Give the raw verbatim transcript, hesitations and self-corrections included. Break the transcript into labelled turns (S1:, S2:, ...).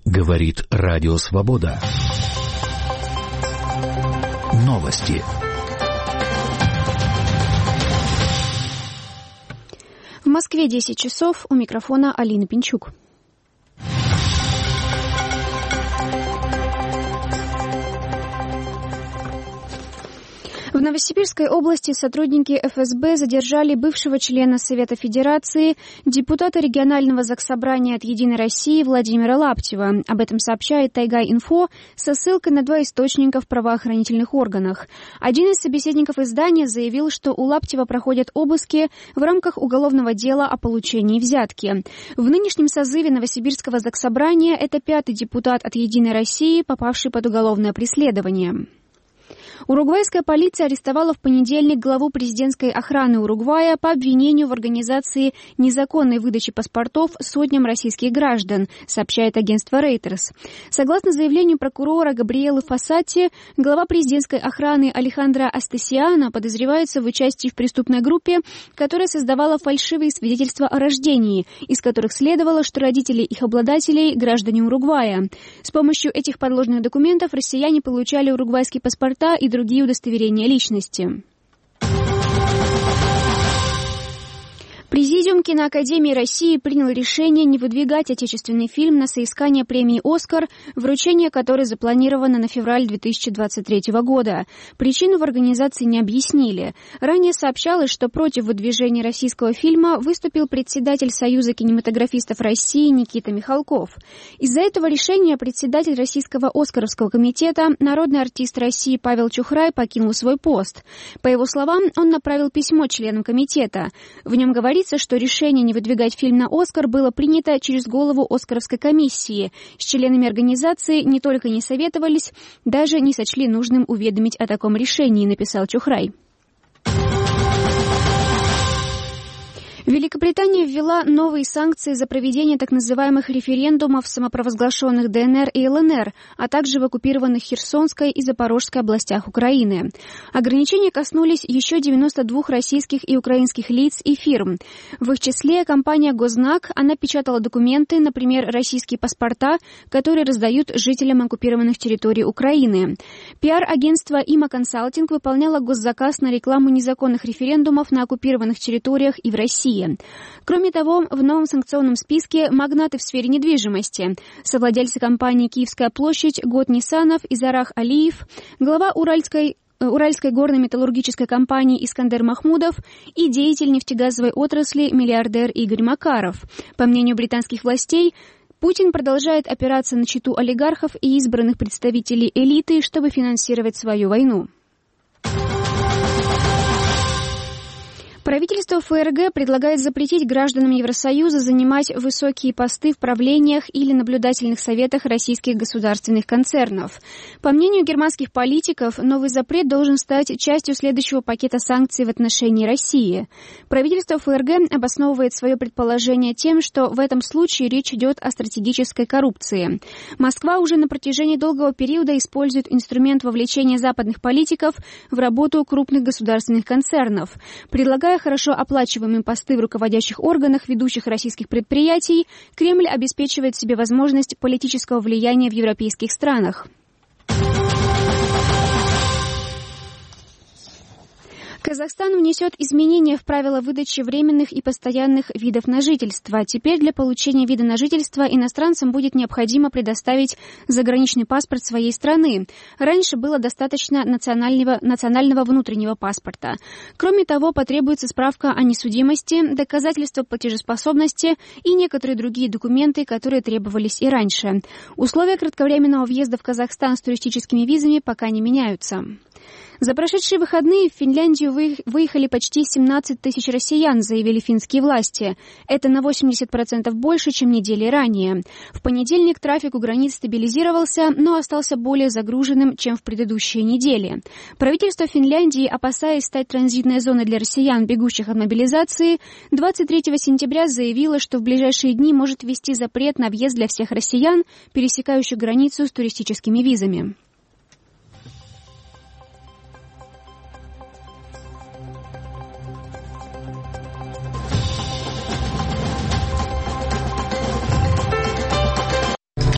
S1: Говорит Радио Свобода. Новости.
S2: В Москве десять часов, у микрофона Алина Пинчук. В Новосибирской области сотрудники эф эс бэ задержали бывшего члена Совета Федерации, депутата регионального заксобрания от «Единой России» Владимира Лаптева. Об этом сообщает Тайга-Инфо со ссылкой на два источника в правоохранительных органах. Один из собеседников издания заявил, что у Лаптева проходят обыски в рамках уголовного дела о получении взятки. В нынешнем созыве Новосибирского заксобрания это пятый депутат от «Единой России», попавший под уголовное преследование. Уругвайская полиция арестовала в понедельник главу президентской охраны Уругвая по обвинению в организации незаконной выдачи паспортов сотням российских граждан, сообщает агентство Reuters. Согласно заявлению прокурора Габриэлы Фассати, глава президентской охраны Алехандро Астасиано подозревается в участии в преступной группе, которая создавала фальшивые свидетельства о рождении, из которых следовало, что родители их обладателей – граждане Уругвая. С помощью этих подложных документов россияне получали уругвайские паспорта и другие удостоверения личности. Президиум Киноакадемии России принял решение не выдвигать отечественный фильм на соискание премии «Оскар», вручение которой запланировано на февраль две тысячи двадцать третьего года. Причину в организации не объяснили. Ранее сообщалось, что против выдвижения российского фильма выступил председатель Союза кинематографистов России Никита Михалков. Из-за этого решения председатель Российского Оскаровского комитета, народный артист России Павел Чухрай покинул свой пост. По его словам, он направил письмо членам комитета. В нем говорится, что решение не выдвигать фильм на «Оскар» было принято через голову Оскаровской комиссии. С членами организации не только не советовались, даже не сочли нужным уведомить о таком решении, написал Чухрай. Великобритания ввела новые санкции за проведение так называемых референдумов в самопровозглашенных дэ эн эр и эл эн эр, а также в оккупированных Херсонской и Запорожской областях Украины. Ограничения коснулись еще девяноста двух российских и украинских лиц и фирм. В их числе компания «Гознак», она печатала документы, например, российские паспорта, которые раздают жителям оккупированных территорий Украины. Пиар-агентство «Има Консалтинг» выполняло госзаказ на рекламу незаконных референдумов на оккупированных территориях и в России. Кроме того, в новом санкционном списке магнаты в сфере недвижимости, совладельцы компании «Киевская площадь» Год Нисанов и Зарах Алиев, глава Уральской Уральской горно-металлургической компании Искандер Махмудов и деятель нефтегазовой отрасли миллиардер Игорь Макаров. По мнению британских властей, Путин продолжает опираться на чету олигархов и избранных представителей элиты, чтобы финансировать свою войну. Правительство эф эр гэ предлагает запретить гражданам Евросоюза занимать высокие посты в правлениях или наблюдательных советах российских государственных концернов. По мнению германских политиков, новый запрет должен стать частью следующего пакета санкций в отношении России. Правительство эф эр гэ обосновывает свое предположение тем, что в этом случае речь идет о стратегической коррупции. Москва уже на протяжении долгого периода использует инструмент вовлечения западных политиков в работу крупных государственных концернов, предлагая хорошо оплачиваемые посты в руководящих органах ведущих российских предприятий, Кремль обеспечивает себе возможность политического влияния в европейских странах. Казахстан внесет изменения в правила выдачи временных и постоянных видов на жительство. Теперь для получения вида на жительство иностранцам будет необходимо предоставить заграничный паспорт своей страны. Раньше было достаточно национального, национального внутреннего паспорта. Кроме того, потребуется справка о несудимости, доказательство платежеспособности и некоторые другие документы, которые требовались и раньше. Условия кратковременного въезда в Казахстан с туристическими визами пока не меняются. За прошедшие выходные в Финляндию выехали почти семнадцать тысяч россиян, заявили финские власти. Это на восемьдесят процентов больше, чем недели ранее. В понедельник трафик у границ стабилизировался, но остался более загруженным, чем в предыдущие недели. Правительство Финляндии, опасаясь стать транзитной зоной для россиян, бегущих от мобилизации, двадцать третьего сентября заявило, что в ближайшие дни может ввести запрет на въезд для всех россиян, пересекающих границу с туристическими визами.